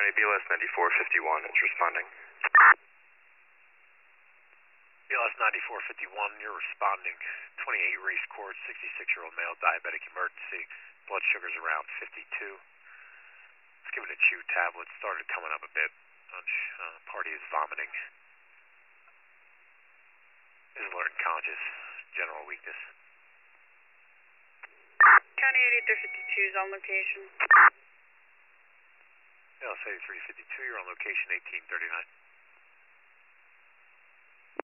BLS 9451 is responding. BLS 9451, you're responding. 28 race course, 66-year-old male, diabetic emergency. Blood sugar's around 52. Let's give it a chew tablet. Started coming up a bit. Party is vomiting. Is alert and conscious. General weakness. County 8352 is on location. BLS 8352, you're on location 1839.